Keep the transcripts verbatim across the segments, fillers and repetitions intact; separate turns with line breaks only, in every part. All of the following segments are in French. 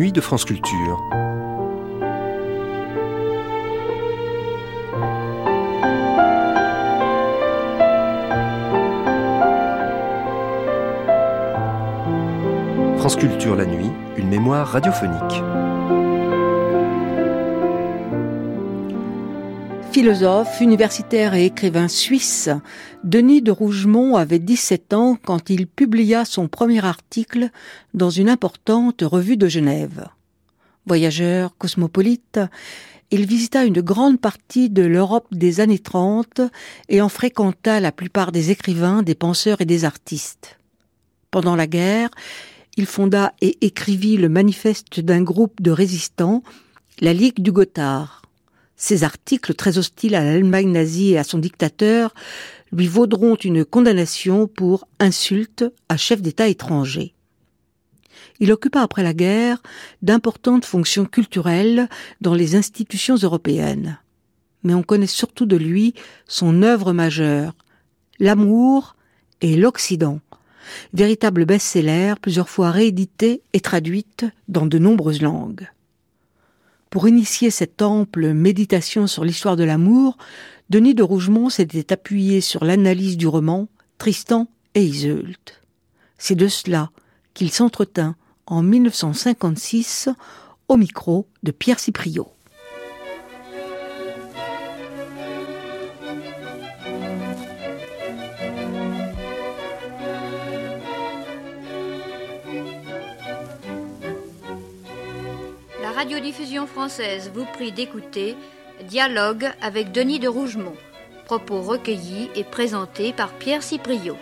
nuit de France Culture. France Culture la nuit, une mémoire radiophonique.
Philosophe, universitaire et écrivain suisse, Denis de Rougemont avait dix-sept ans quand il publia son premier article dans une importante revue de Genève. Voyageur cosmopolite, il visita une grande partie de l'Europe des années trente et en fréquenta la plupart des écrivains, des penseurs et des artistes. Pendant la guerre, il fonda et écrivit le manifeste d'un groupe de résistants, la Ligue du Gothard. Ses articles, très hostiles à l'Allemagne nazie et à son dictateur, lui vaudront une condamnation pour insulte à chef d'État étranger. Il occupa après la guerre d'importantes fonctions culturelles dans les institutions européennes. Mais on connaît surtout de lui son œuvre majeure, L'amour et l'Occident, véritable best-seller plusieurs fois réédité et traduite dans de nombreuses langues. Pour initier cette ample méditation sur l'histoire de l'amour, Denis de Rougemont s'était appuyé sur l'analyse du roman Tristan et Iseult. C'est de cela qu'il s'entretint en mille neuf cent cinquante-six au micro de Pierre Cipriot.
La radiodiffusion française vous prie d'écouter Dialogue avec Denis de Rougemont. Propos recueillis et présentés par Pierre Cipriot.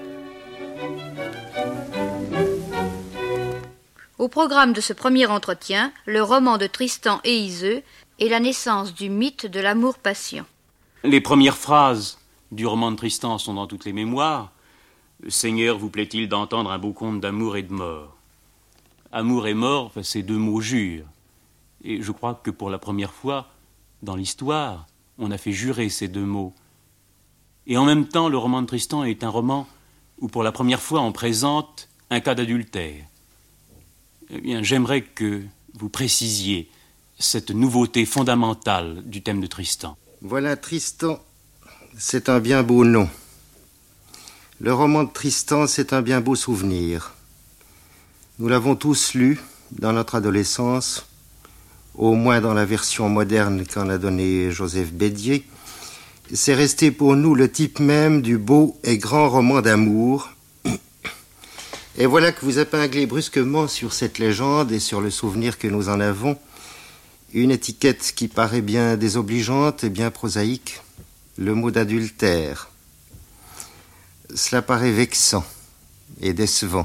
Au programme de ce premier entretien, le roman de Tristan et Iseult et la naissance du mythe de l'amour-passion.
Les premières phrases du roman de Tristan sont dans toutes les mémoires. « Seigneur, vous plaît-il d'entendre un beau conte d'amour et de mort ?» Amour et mort, ces deux mots jurent. Et je crois que pour la première fois, dans l'histoire, on a fait jurer ces deux mots. Et en même temps, le roman de Tristan est un roman où pour la première fois on présente un cas d'adultère. Eh bien, j'aimerais que vous précisiez cette nouveauté fondamentale du thème de Tristan.
Voilà, Tristan, c'est un bien beau nom. Le roman de Tristan, c'est un bien beau souvenir. Nous l'avons tous lu dans notre adolescence, au moins dans la version moderne qu'en a donnée Joseph Bédier. C'est resté pour nous le type même du beau et grand roman d'amour. Et voilà que vous épinglez brusquement sur cette légende et sur le souvenir que nous en avons une étiquette qui paraît bien désobligeante et bien prosaïque, le mot d'adultère. Cela paraît vexant et décevant.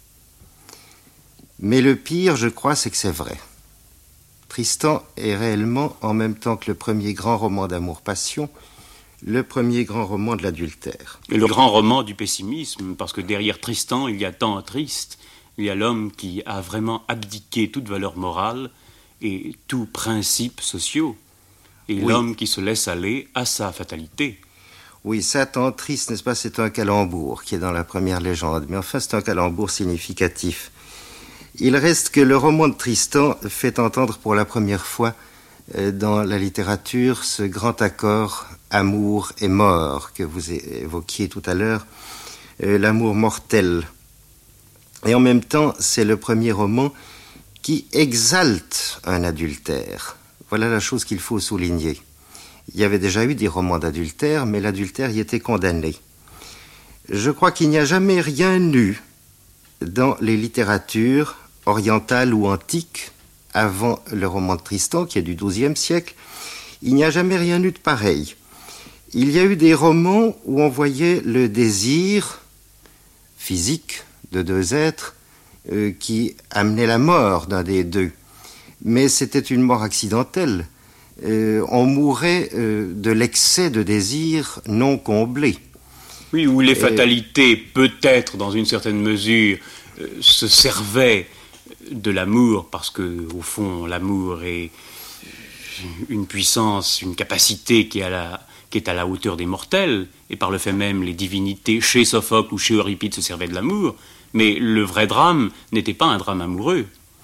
Mais le pire, je crois, c'est que c'est vrai. Tristan est réellement, en même temps que le premier grand roman d'amour-passion, le premier grand roman de l'adultère.
Et le grand roman du pessimisme, parce que derrière Tristan, il y a tant triste, il y a l'homme qui a vraiment abdiqué toute valeur morale et tout principe sociaux, et oui. L'homme qui se laisse aller à sa fatalité.
Oui, ça, tant triste, n'est-ce pas, c'est un calembour qui est dans la première légende, mais enfin c'est un calembour significatif. Il reste que le roman de Tristan fait entendre pour la première fois dans la littérature ce grand accord amour et mort que vous évoquiez tout à l'heure, l'amour mortel. Et en même temps, c'est le premier roman qui exalte un adultère. Voilà la chose qu'il faut souligner. Il y avait déjà eu des romans d'adultère, mais l'adultère y était condamné. Je crois qu'il n'y a jamais rien eu dans les littératures orientales ou antiques, avant le roman de Tristan, qui est du douzième siècle, il n'y a jamais rien eu de pareil. Il y a eu des romans où on voyait le désir physique de deux êtres euh, qui amenait la mort d'un des deux. Mais c'était une mort accidentelle. Euh, on mourait euh, de l'excès de désir non comblé.
Oui, où les fatalités, peut-être dans une certaine mesure, euh, se servaient de l'amour, parce que, au fond, l'amour est une puissance, une capacité qui est à la, qui est à la hauteur des mortels, et par le fait même, les divinités, chez Sophocle ou chez Euripide, se servaient de l'amour, mais le vrai drame n'était pas un drame amoureux.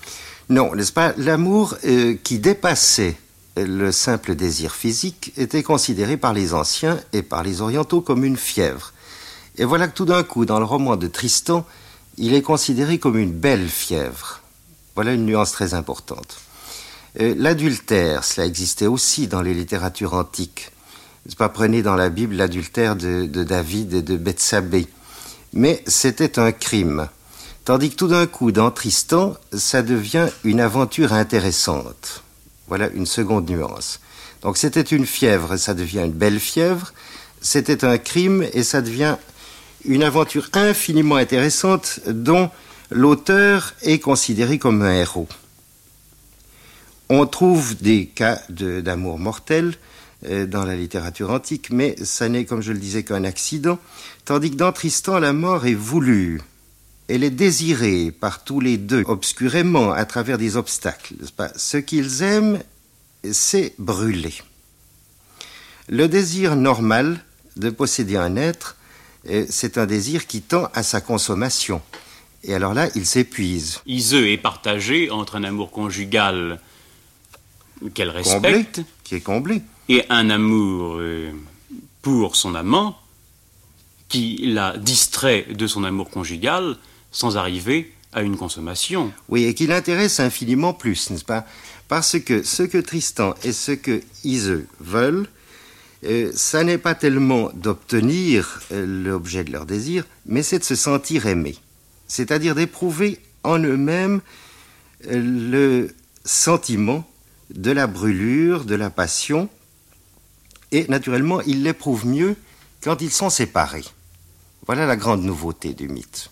Non, n'est-ce pas? L'amour euh, qui dépassait le simple désir physique était considéré par les anciens et par les orientaux comme une fièvre. Et voilà que tout d'un coup, dans le roman de Tristan, il est considéré comme une belle fièvre. Voilà une nuance très importante. Euh, l'adultère, cela existait aussi dans les littératures antiques. N'est-ce pas? Prenez dans la Bible l'adultère de, de David et de Bethsabée. Mais c'était un crime. Tandis que tout d'un coup, dans Tristan, ça devient une aventure intéressante. Voilà une seconde nuance. Donc c'était une fièvre, ça devient une belle fièvre. C'était un crime et ça devient une aventure infiniment intéressante dont l'auteur est considéré comme un héros. On trouve des cas de, d'amour mortel euh, dans la littérature antique, mais ça n'est, comme je le disais, qu'un accident, tandis que dans Tristan, la mort est voulue. Elle est désirée par tous les deux, obscurément, à travers des obstacles. N'est-ce pas? Ce qu'ils aiment, c'est brûler. Le désir normal de posséder un être, c'est un désir qui tend à sa consommation. Et alors là, il s'épuise.
Iseux est partagé entre un amour conjugal qu'elle respecte,
comblé, qui est comblé,
et un amour euh, pour son amant qui la distrait de son amour conjugal sans arriver à une consommation.
Oui, et qui l'intéresse infiniment plus, n'est-ce pas? Parce que ce que Tristan et ce que Iseux veulent, euh, ça n'est pas tellement d'obtenir euh, l'objet de leur désir, mais c'est de se sentir aimé. C'est-à-dire d'éprouver en eux-mêmes euh, le sentiment de la brûlure, de la passion, et naturellement, ils l'éprouvent mieux quand ils sont séparés. Voilà la grande nouveauté du mythe.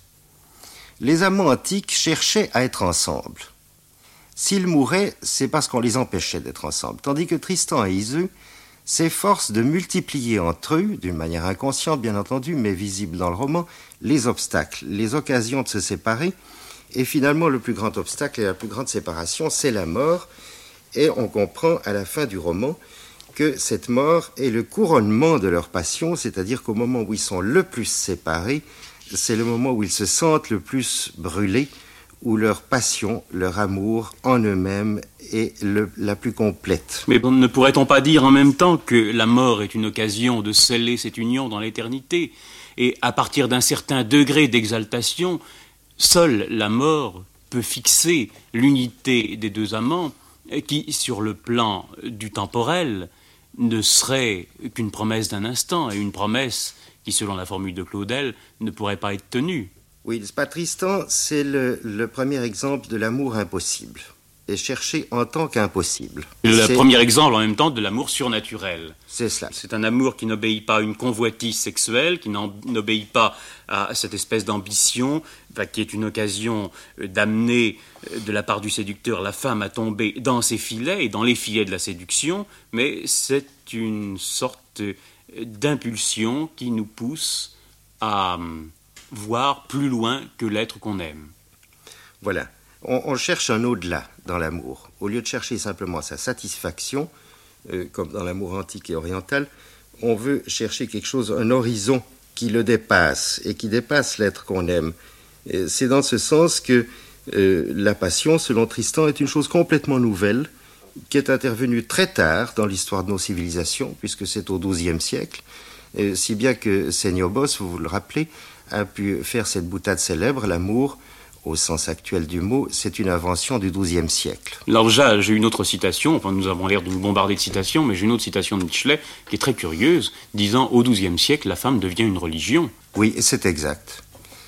Les amants antiques cherchaient à être ensemble. S'ils mouraient, c'est parce qu'on les empêchait d'être ensemble. Tandis que Tristan et Iseux s'efforcent de multiplier entre eux, d'une manière inconsciente bien entendu, mais visible dans le roman, les obstacles, les occasions de se séparer. Et finalement, le plus grand obstacle et la plus grande séparation, c'est la mort. Et on comprend à la fin du roman que cette mort est le couronnement de leur passion, c'est-à-dire qu'au moment où ils sont le plus séparés, c'est le moment où ils se sentent le plus brûlés, où leur passion, leur amour en eux-mêmes est le, la plus complète.
Mais bon, ne pourrait-on pas dire en même temps que la mort est une occasion de sceller cette union dans l'éternité, et à partir d'un certain degré d'exaltation, seule la mort peut fixer l'unité des deux amants, qui, sur le plan du temporel, ne serait qu'une promesse d'un instant, et une promesse qui, selon la formule de Claudel, ne pourrait pas être tenue.
Oui, n'est-ce pas? Tristan, c'est le, le premier exemple de l'amour impossible, et cherché en tant qu'impossible.
Le
c'est...
premier exemple, en même temps, de l'amour surnaturel.
C'est cela.
C'est un amour qui n'obéit pas à une convoitise sexuelle, qui n'obéit pas à cette espèce d'ambition, enfin, qui est une occasion d'amener, de la part du séducteur, la femme à tomber dans ses filets et dans les filets de la séduction, mais c'est une sorte d'impulsion qui nous pousse à voir plus loin que l'être qu'on aime.
Voilà. On, on cherche un au-delà dans l'amour. Au lieu de chercher simplement sa satisfaction, euh, comme dans l'amour antique et oriental, on veut chercher quelque chose, un horizon qui le dépasse et qui dépasse l'être qu'on aime. Et c'est dans ce sens que euh, la passion, selon Tristan, est une chose complètement nouvelle, qui est intervenue très tard dans l'histoire de nos civilisations, puisque c'est au douzième siècle, et si bien que Seniobos, vous vous le rappelez, a pu faire cette boutade célèbre, l'amour, au sens actuel du mot, c'est une invention du douzième siècle.
Alors déjà, j'ai une autre citation, enfin nous avons l'air de nous bombarder de citations, mais j'ai une autre citation de Michelet qui est très curieuse, disant « Au douzième siècle, la femme devient une religion ».
Oui, c'est exact.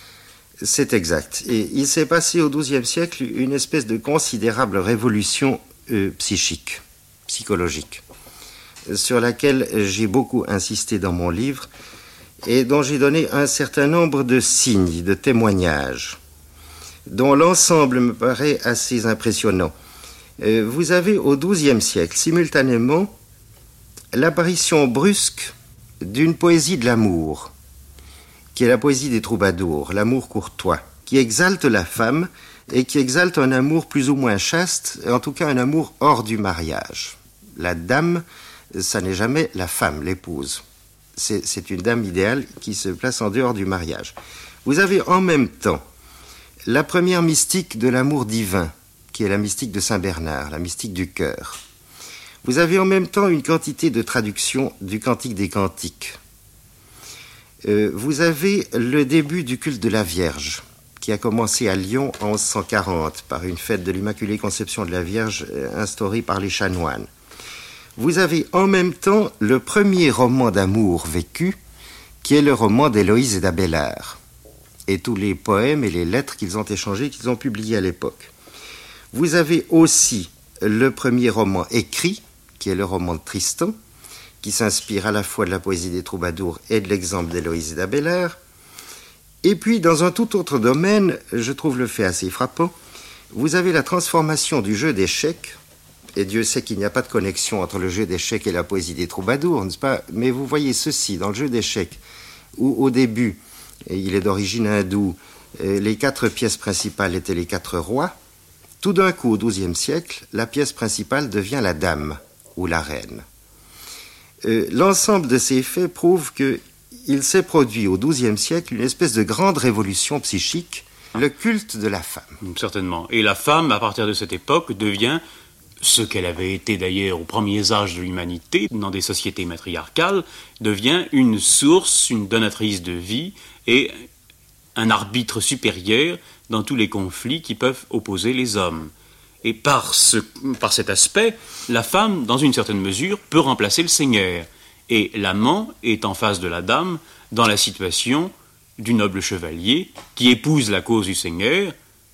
C'est exact. Et il s'est passé au douzième siècle une espèce de considérable révolution euh, psychique, psychologique, sur laquelle j'ai beaucoup insisté dans mon livre et dont j'ai donné un certain nombre de signes, de témoignages, dont l'ensemble me paraît assez impressionnant. Euh, vous avez au douzième siècle, simultanément, l'apparition brusque d'une poésie de l'amour, qui est la poésie des troubadours, l'amour courtois, qui exalte la femme et qui exalte un amour plus ou moins chaste, en tout cas un amour hors du mariage. La dame, ça n'est jamais la femme, l'épouse. C'est, c'est une dame idéale qui se place en dehors du mariage. Vous avez en même temps la première mystique de l'amour divin, qui est la mystique de Saint Bernard, la mystique du cœur. Vous avez en même temps une quantité de traductions du Cantique des Cantiques. Euh, vous avez le début du culte de la Vierge, qui a commencé à Lyon en onze cent quarante par une fête de l'Immaculée Conception de la Vierge euh, instaurée par les chanoines. Vous avez en même temps le premier roman d'amour vécu, qui est le roman d'Héloïse et d'Abélard, et tous les poèmes et les lettres qu'ils ont échangés, qu'ils ont publiés à l'époque. Vous avez aussi le premier roman écrit, qui est le roman de Tristan, qui s'inspire à la fois de la poésie des troubadours et de l'exemple d'Héloïse et d'Abélard. Et puis, dans un tout autre domaine, je trouve le fait assez frappant, vous avez la transformation du jeu d'échecs, et Dieu sait qu'il n'y a pas de connexion entre le jeu d'échecs et la poésie des troubadours, n'est-ce pas? Mais vous voyez ceci, dans le jeu d'échecs, où au début, et il est d'origine hindoue, les quatre pièces principales étaient les quatre rois, tout d'un coup, au douzième siècle, la pièce principale devient la dame, ou la reine. Euh, l'ensemble de ces faits prouve qu'il s'est produit au douzième siècle une espèce de grande révolution psychique, le culte de la femme.
Certainement. Et la femme, à partir de cette époque, devient ce qu'elle avait été d'ailleurs aux premiers âges de l'humanité, dans des sociétés matriarcales, devient une source, une donatrice de vie et un arbitre supérieur dans tous les conflits qui peuvent opposer les hommes. Et par, ce, par cet aspect, la femme, dans une certaine mesure, peut remplacer le seigneur. Et l'amant est en face de la dame dans la situation du noble chevalier qui épouse la cause du seigneur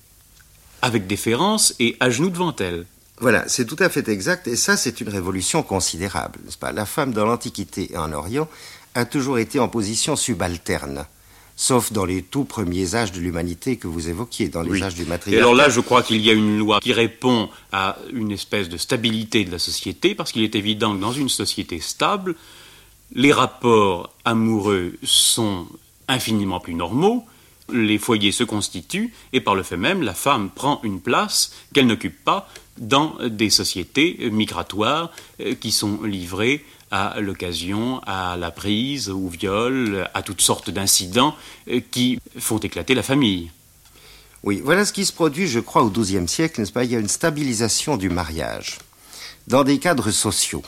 avec déférence et à genoux devant elle.
Voilà, c'est tout à fait exact, et ça, c'est une révolution considérable, n'est-ce pas? La femme, dans l'Antiquité et en Orient, a toujours été en position subalterne, sauf dans les tout premiers âges de l'humanité que vous évoquiez, dans les oui. âges du matriarcat.
Et alors là, je crois qu'il y a une loi qui répond à une espèce de stabilité de la société, parce qu'il est évident que dans une société stable, les rapports amoureux sont infiniment plus normaux, les foyers se constituent, et par le fait même, la femme prend une place qu'elle n'occupe pas dans des sociétés migratoires qui sont livrées à l'occasion, à la prise, au viol, à toutes sortes d'incidents qui font éclater la famille.
Oui, voilà ce qui se produit, je crois, au douzième siècle, n'est-ce pas? Il y a une stabilisation du mariage dans des cadres sociaux.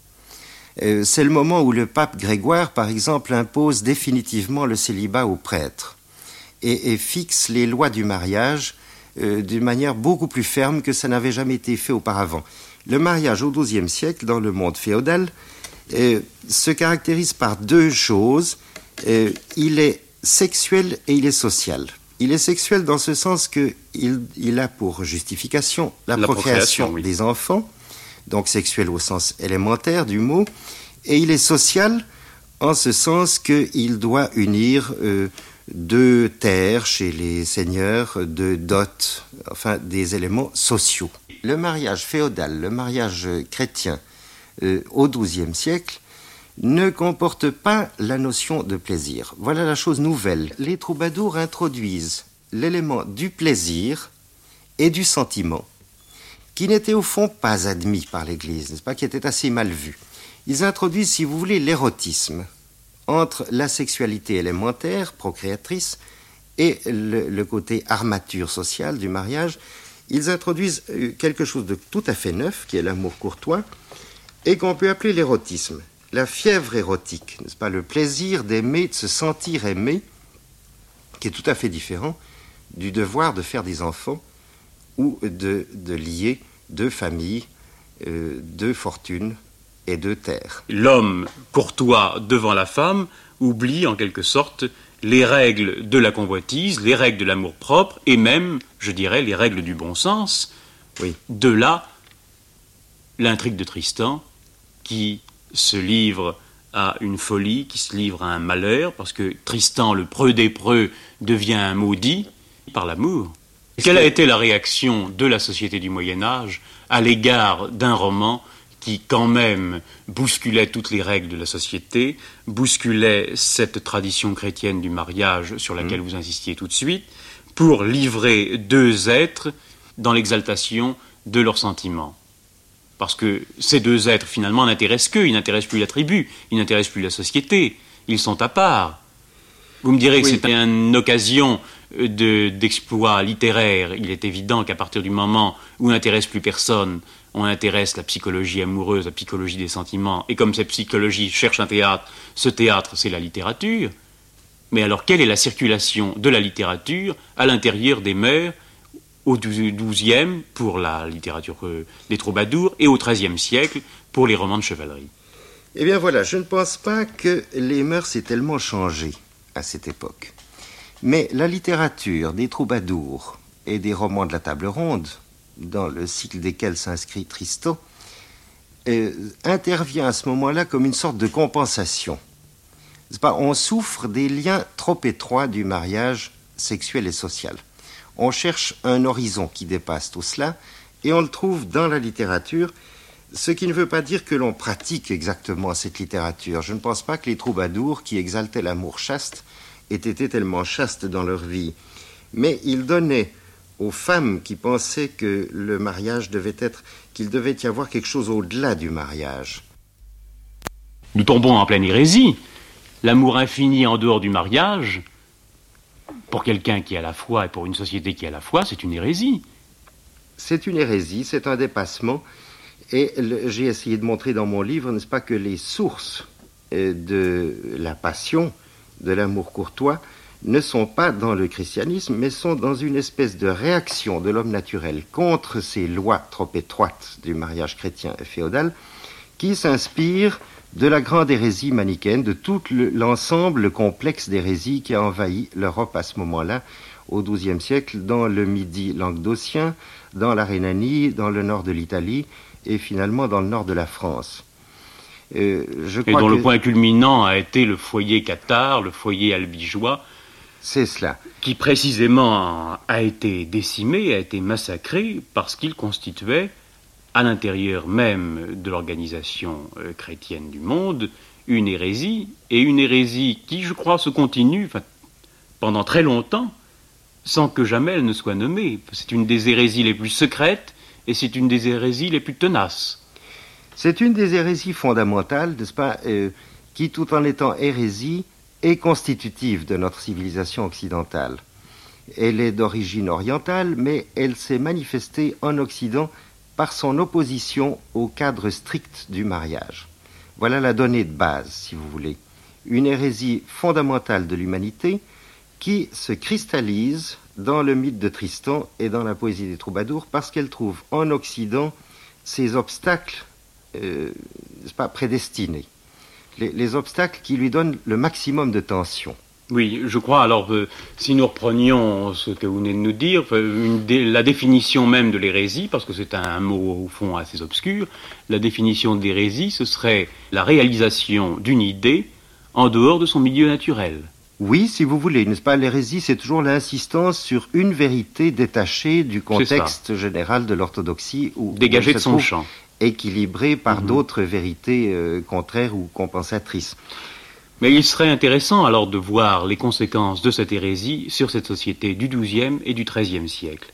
Euh, c'est le moment où le pape Grégoire, par exemple, impose définitivement le célibat aux prêtres et, et fixe les lois du mariage euh, d'une manière beaucoup plus ferme que ça n'avait jamais été fait auparavant. Le mariage au douzième siècle, dans le monde féodal, euh, se caractérise par deux choses. Euh, il est sexuel et il est social. Il est sexuel dans ce sens qu'il il a pour justification la, la procréation, procréation oui. des enfants, donc sexuel au sens élémentaire du mot, et il est social en ce sens qu'il doit unir euh, deux terres chez les seigneurs, deux dots, enfin des éléments sociaux. Le mariage féodal, le mariage chrétien euh, au douzième siècle ne comporte pas la notion de plaisir. Voilà la chose nouvelle. Les troubadours introduisent l'élément du plaisir et du sentiment, qui n'était au fond pas admis par l'Église, n'est-ce pas, qui était assez mal vu. Ils introduisent, si vous voulez, l'érotisme entre la sexualité élémentaire, procréatrice, et le, le côté armature sociale du mariage. Ils introduisent quelque chose de tout à fait neuf, qui est l'amour courtois, et qu'on peut appeler l'érotisme. La fièvre érotique, n'est-ce pas, le plaisir d'aimer, de se sentir aimé, qui est tout à fait différent du devoir de faire des enfants ou de, de lier deux familles, euh, deux fortunes et deux terres.
L'homme courtois devant la femme oublie en quelque sorte les règles de la convoitise, les règles de l'amour-propre et même, je dirais, les règles du bon sens.
Oui.
De là, l'intrigue de Tristan qui se livre à une folie, qui se livre à un malheur, parce que Tristan, le preux des preux, devient un maudit par l'amour. Quelle a été la réaction de la société du Moyen-Âge à l'égard d'un roman qui, quand même, bousculait toutes les règles de la société, bousculait cette tradition chrétienne du mariage sur laquelle mmh. vous insistiez tout de suite, pour livrer deux êtres dans l'exaltation de leurs sentiments. Parce que ces deux êtres, finalement, n'intéressent qu'eux, ils n'intéressent plus la tribu, ils n'intéressent plus la société, ils sont à part. Vous me direz que oui. c'est une occasion de, d'exploits littéraires, il est évident qu'à partir du moment où on n'intéresse plus personne, on intéresse la psychologie amoureuse, la psychologie des sentiments, et comme cette psychologie cherche un théâtre, ce théâtre, c'est la littérature. Mais alors, quelle est la circulation de la littérature à l'intérieur des mœurs au douzième pour la littérature des troubadours et au treizième siècle pour les romans de chevalerie?
Eh bien voilà, je ne pense pas que les mœurs aient tellement changé à cette époque. Mais la littérature des troubadours et des romans de la table ronde, dans le cycle desquels s'inscrit Tristan, euh, intervient à ce moment-là comme une sorte de compensation. C'est pas, on souffre des liens trop étroits du mariage sexuel et social. On cherche un horizon qui dépasse tout cela, et on le trouve dans la littérature, ce qui ne veut pas dire que l'on pratique exactement cette littérature. Je ne pense pas que les troubadours qui exaltaient l'amour chaste aient été tellement chastes dans leur vie. Mais ils donnaient aux femmes qui pensaient que le mariage devait être, qu'il devait y avoir quelque chose au-delà du mariage.
Nous tombons en pleine hérésie. L'amour infini en dehors du mariage, pour quelqu'un qui a la foi et pour une société qui a la foi, c'est une hérésie.
C'est une hérésie, c'est un dépassement. Et le, j'ai essayé de montrer dans mon livre, n'est-ce pas, que les sources euh, de la passion, de l'amour courtois, ne sont pas dans le christianisme, mais sont dans une espèce de réaction de l'homme naturel contre ces lois trop étroites du mariage chrétien et féodal, qui s'inspire de la grande hérésie manichéenne, de tout le, l'ensemble le complexe d'hérésie qui a envahi l'Europe à ce moment-là, au douzième siècle, dans le Midi languedocien, dans la Rhénanie, dans le nord de l'Italie, et finalement dans le nord de la France. Euh, je crois
et dont
que
le point culminant a été le foyer cathare, le foyer albigeois,
c'est cela,
qui précisément a été décimé, a été massacré, parce qu'il constituait, à l'intérieur même de l'organisation euh, chrétienne du monde, une hérésie, et une hérésie qui, je crois, se continue enfin, pendant très longtemps, sans que jamais elle ne soit nommée. C'est une des hérésies les plus secrètes, et c'est une des hérésies les plus tenaces.
C'est une des hérésies fondamentales, n'est-ce pas, euh, qui, tout en étant hérésie, est constitutive de notre civilisation occidentale. Elle est d'origine orientale, mais elle s'est manifestée en Occident par son opposition au cadre strict du mariage. Voilà la donnée de base, si vous voulez. Une hérésie fondamentale de l'humanité qui se cristallise dans le mythe de Tristan et dans la poésie des troubadours parce qu'elle trouve en Occident ces obstacles euh, n'est-ce pas, prédestinés. Les, les obstacles qui lui donnent le maximum de tension.
Oui, je crois, alors, euh, si nous reprenions ce que vous venez de nous dire, une dé- la définition même de l'hérésie, parce que c'est un, un mot au fond assez obscur, la définition de l'hérésie, ce serait la réalisation d'une idée en dehors de son milieu naturel.
Oui, si vous voulez, n'est-ce pas, l'hérésie, c'est toujours l'insistance sur une vérité détachée du contexte général de l'orthodoxie. Ou
dégagée de son champ.
Équilibrée par mmh. d'autres vérités euh, contraires ou compensatrices.
Mais il serait intéressant alors de voir les conséquences de cette hérésie sur cette société du douzième et du treizième siècle.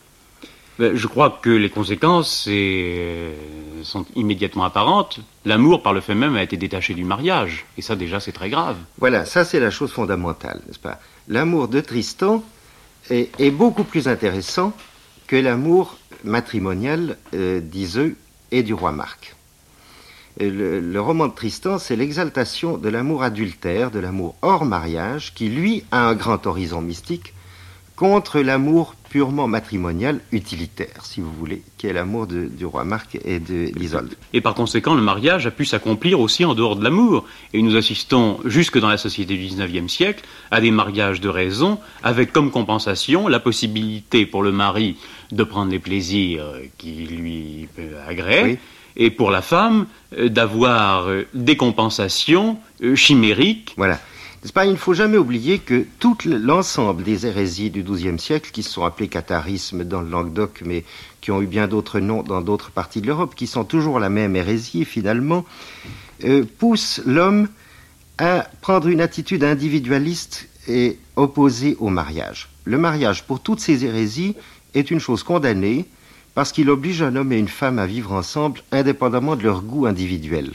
Je crois que les conséquences c'est, sont immédiatement apparentes. L'amour, par le fait même, a été détaché du mariage. Et ça, déjà, c'est très grave.
Voilà, ça, c'est la chose fondamentale, n'est-ce pas? L'amour de Tristan est, est beaucoup plus intéressant que l'amour matrimonial euh, d'Iseux et du roi Marc. Le, le roman de Tristan, c'est l'exaltation de l'amour adultère, de l'amour hors mariage, qui, lui, a un grand horizon mystique, contre l'amour purement matrimonial, utilitaire, si vous voulez, qui est l'amour de, du roi Marc et de l'Isolde.
Et par conséquent, le mariage a pu s'accomplir aussi en dehors de l'amour. Et nous assistons, jusque dans la société du dix-neuvième siècle, à des mariages de raison, avec comme compensation la possibilité pour le mari de prendre les plaisirs qui lui agréent, oui. Et pour la femme, euh, d'avoir euh, des compensations euh, chimériques.
Voilà. N'est-ce pas, il ne faut jamais oublier que tout l'ensemble des hérésies du douzième siècle, qui se sont appelées catharismes dans le Languedoc, mais qui ont eu bien d'autres noms dans d'autres parties de l'Europe, qui sont toujours la même hérésie, finalement, euh, poussent l'homme à prendre une attitude individualiste et opposée au mariage. Le mariage, pour toutes ces hérésies, est une chose condamnée, parce qu'il oblige un homme et une femme à vivre ensemble indépendamment de leur goût individuel.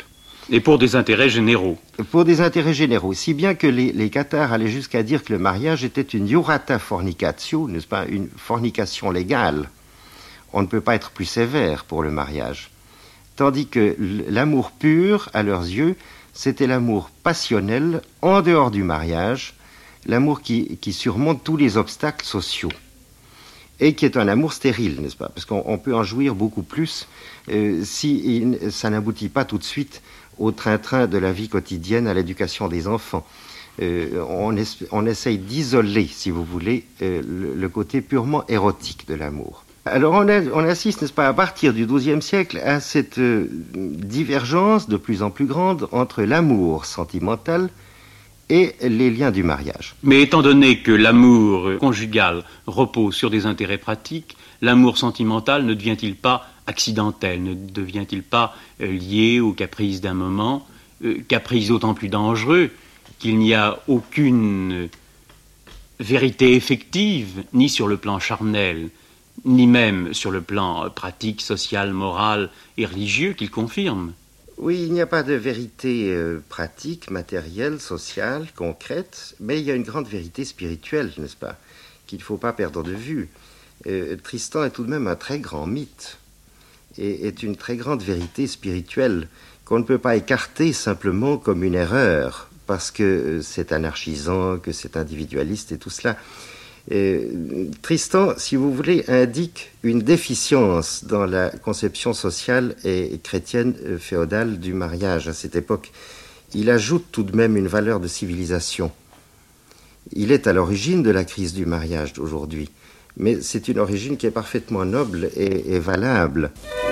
Et pour des intérêts généraux.
Pour des intérêts généraux, si bien que les, les cathares allaient jusqu'à dire que le mariage était une iurata fornicatio, n'est-ce pas, une fornication légale. On ne peut pas être plus sévère pour le mariage. Tandis que l'amour pur, à leurs yeux, c'était l'amour passionnel, en dehors du mariage, l'amour qui, qui surmonte tous les obstacles sociaux. Et qui est un amour stérile, n'est-ce pas? Parce qu'on on peut en jouir beaucoup plus euh, si il, ça n'aboutit pas tout de suite au train-train de la vie quotidienne, à l'éducation des enfants. Euh, on, es, on essaye d'isoler, si vous voulez, euh, le, le côté purement érotique de l'amour. Alors on, a, on assiste, n'est-ce pas, à partir du douzième siècle, à cette euh, divergence de plus en plus grande entre l'amour sentimental et les liens du mariage.
Mais étant donné que l'amour conjugal repose sur des intérêts pratiques, l'amour sentimental ne devient-il pas accidentel, ne devient-il pas euh, lié aux caprices d'un moment, euh, caprices d'autant plus dangereux qu'il n'y a aucune vérité effective, ni sur le plan charnel, ni même sur le plan pratique, social, moral et religieux qu'il confirme.
Oui, il n'y a pas de vérité euh, pratique, matérielle, sociale, concrète, mais il y a une grande vérité spirituelle, n'est-ce pas, qu'il ne faut pas perdre de vue. Euh, Tristan est tout de même un très grand mythe et est une très grande vérité spirituelle qu'on ne peut pas écarter simplement comme une erreur parce que c'est anarchisant, que c'est individualiste et tout cela. Euh, Tristan, si vous voulez, indique une déficience dans la conception sociale et chrétienne euh, féodale du mariage à cette époque. Il ajoute tout de même une valeur de civilisation. Il est à l'origine de la crise du mariage d'aujourd'hui, mais c'est une origine qui est parfaitement noble et, et valable.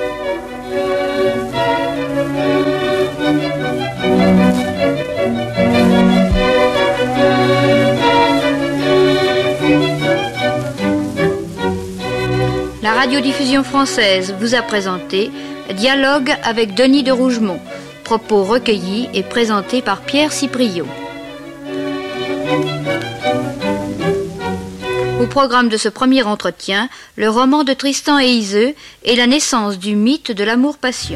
La radiodiffusion française vous a présenté Dialogue avec Denis de Rougemont, propos recueillis et présentés par Pierre Cipriot. Au programme de ce premier entretien, le roman de Tristan et Iseult et la naissance du mythe de l'amour-passion.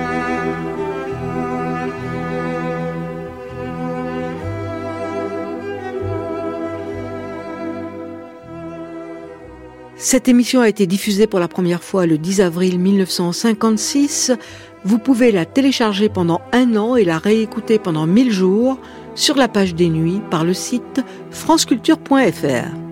Cette émission a été diffusée pour la première fois le dix avril mille neuf cent cinquante-six. Vous pouvez la télécharger pendant un an et la réécouter pendant mille jours sur la page des nuits par le site franceculture point f r.